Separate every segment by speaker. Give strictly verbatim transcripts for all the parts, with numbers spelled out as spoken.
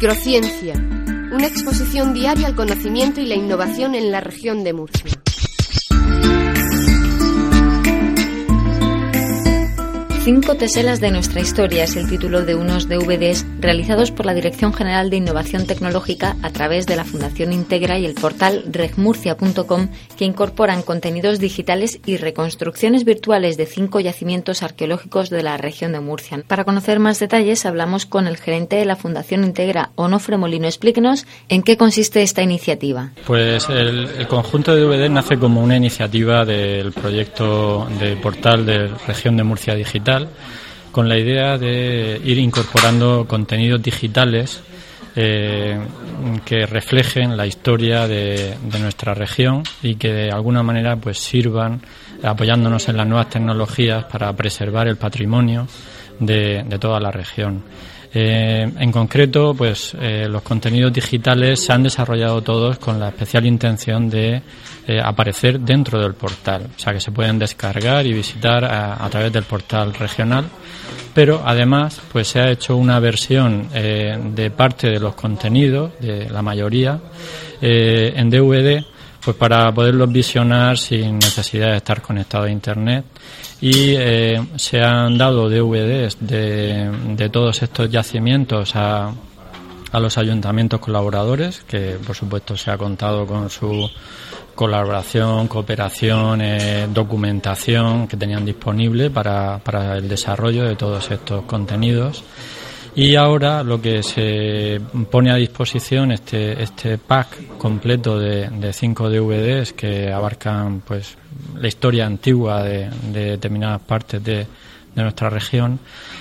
Speaker 1: Microciencia, una exposición diaria al conocimiento y la innovación en la región de Murcia.
Speaker 2: Cinco teselas de nuestra historia es el título de unos D V Ds realizados por la Dirección General de Innovación Tecnológica a través de la Fundación Integra y el portal regmurcia punto com, que incorporan contenidos digitales y reconstrucciones virtuales de cinco yacimientos arqueológicos de la región de Murcia. Para conocer más detalles hablamos con el gerente de la Fundación Integra, Onofre Molino. Explíquenos en qué consiste esta iniciativa.
Speaker 3: Pues el, el conjunto de D V D nace como una iniciativa del proyecto de portal de Región de Murcia Digital, con la idea de ir incorporando contenidos digitales eh, que reflejen la historia de, de nuestra región y que de alguna manera pues sirvan, apoyándonos en las nuevas tecnologías, para preservar el patrimonio de, de toda la región. Eh, en concreto, pues eh, los contenidos digitales se han desarrollado todos con la especial intención de eh, aparecer dentro del portal, o sea que se pueden descargar y visitar a, a través del portal regional, pero además pues se ha hecho una versión eh, de parte de los contenidos, de la mayoría, eh, en D V D, pues para poderlos visionar sin necesidad de estar conectado a internet. Y eh, se han dado D V Ds de, de todos estos yacimientos a, a los ayuntamientos colaboradores, que por supuesto se ha contado con su colaboración, cooperación, eh, documentación que tenían disponible para, para el desarrollo de todos estos contenidos. Y ahora lo que se pone a disposición, este este pack completo de, de cinco D V Ds que abarcan pues la historia antigua de, de determinadas partes de, de nuestra región,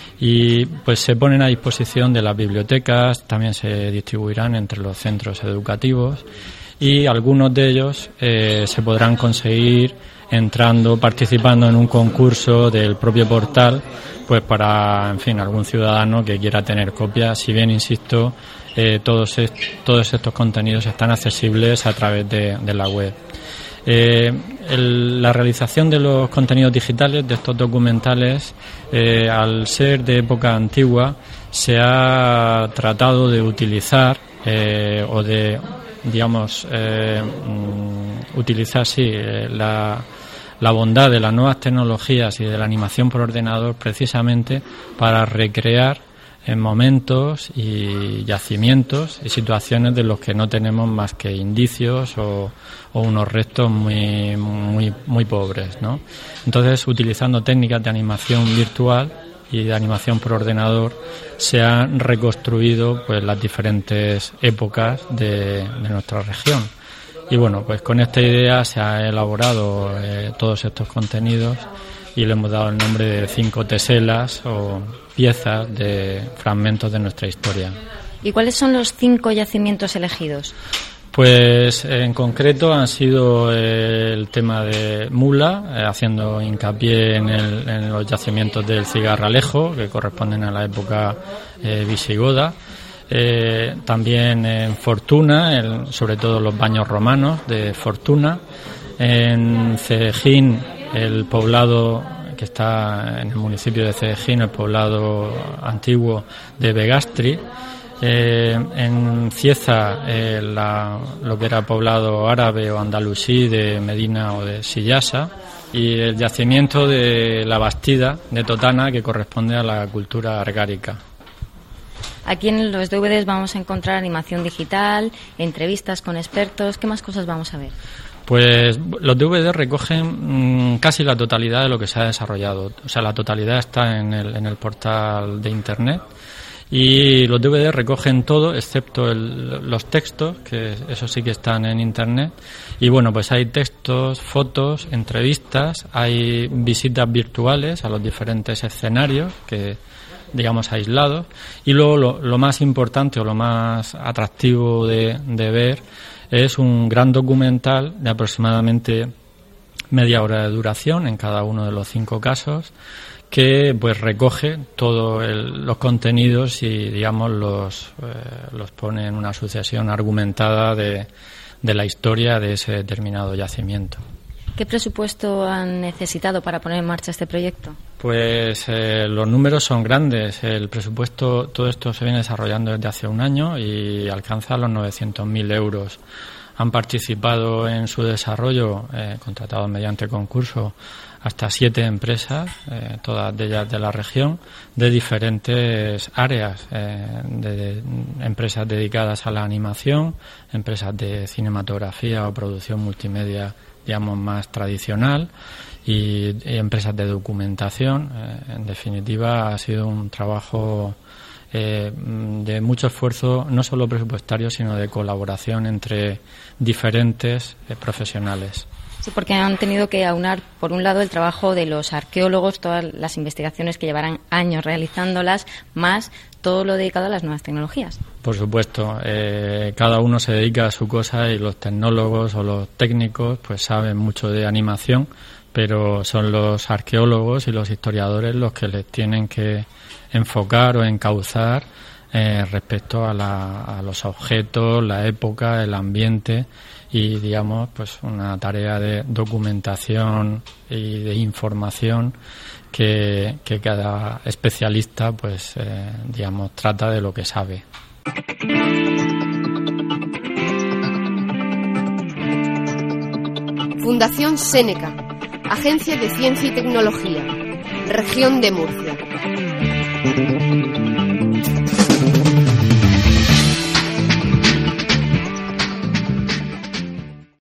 Speaker 3: y pues se ponen a disposición de las bibliotecas, también se distribuirán entre los centros educativos, y algunos de ellos eh, se podrán conseguir entrando, participando en un concurso del propio portal, pues para, en fin, algún ciudadano que quiera tener copias. Si bien, insisto, eh, todos, est- todos estos contenidos están accesibles a través de, de la web. Eh, el, la realización de los contenidos digitales, de estos documentales, eh, al ser de época antigua, se ha tratado de utilizar eh, o de, digamos, eh, mm, utilizar, sí, eh, la la bondad de las nuevas tecnologías y de la animación por ordenador precisamente para recrear en momentos y yacimientos y situaciones de los que no tenemos más que indicios o, o unos restos muy muy muy pobres, ¿no? Entonces, utilizando técnicas de animación virtual y de animación por ordenador, se han reconstruido pues las diferentes épocas de, de nuestra región. Y bueno, pues con esta idea se ha elaborado eh, todos estos contenidos y le hemos dado el nombre de cinco teselas o piezas de fragmentos de nuestra historia.
Speaker 2: ¿Y cuáles son los cinco yacimientos elegidos?
Speaker 3: Pues en concreto han sido eh, el tema de Mula, eh, haciendo hincapié en, el, en los yacimientos del Cigarralejo, que corresponden a la época eh, visigoda. Eh, también en Fortuna, el, sobre todo los baños romanos de Fortuna. En Cedejín, el poblado que está en el municipio de Cedejín, el poblado antiguo de Begastri. Eh, en Cieza, eh, la, lo que era poblado árabe o andalusí de Medina o de Sillasa. Y el yacimiento de la Bastida de Totana, que corresponde a la cultura argárica.
Speaker 2: Aquí en los D V Ds vamos a encontrar animación digital, entrevistas con expertos. ¿Qué más cosas vamos a ver?
Speaker 3: Pues los D V D recogen mmm, casi la totalidad de lo que se ha desarrollado. O sea, la totalidad está en el, en el portal de Internet. Y los D V D recogen todo, excepto el, los textos, que eso sí que están en Internet. Y bueno, pues hay textos, fotos, entrevistas, hay visitas virtuales a los diferentes escenarios que, digamos, aislados. Y luego lo, lo más importante o lo más atractivo de, de ver es un gran documental de aproximadamente media hora de duración en cada uno de los cinco casos, que pues recoge todos los contenidos y, digamos, los, eh, los pone en una sucesión argumentada de, de la historia de ese determinado yacimiento.
Speaker 2: ¿Qué presupuesto han necesitado para poner en marcha este proyecto?
Speaker 3: Pues eh, los números son grandes. El presupuesto, todo esto se viene desarrollando desde hace un año y alcanza los novecientos mil euros. Han participado en su desarrollo, eh, contratados mediante concurso, hasta siete empresas, eh, todas de ellas de la región, de diferentes áreas, eh, de, de empresas dedicadas a la animación, empresas de cinematografía o producción multimedia, digamos, más tradicional, y, y empresas de documentación. Eh, en definitiva, ha sido un trabajo eh, de mucho esfuerzo, no solo presupuestario, sino de colaboración entre diferentes eh, profesionales.
Speaker 2: Sí, porque han tenido que aunar, por un lado, el trabajo de los arqueólogos, todas las investigaciones que llevarán años realizándolas, más todo lo dedicado a las nuevas tecnologías. Por supuesto, eh, cada uno se dedica a su cosa y los tecnólogos o los técnicos pues saben mucho de animación, pero son los arqueólogos y los historiadores los que les tienen que enfocar o encauzar eh, respecto a, la, a los objetos, la época, el ambiente, y digamos pues una tarea de documentación y de información que, que cada especialista pues eh, digamos trata de lo que sabe.
Speaker 1: Fundación Seneca, Agencia de Ciencia y Tecnología, Región de Murcia.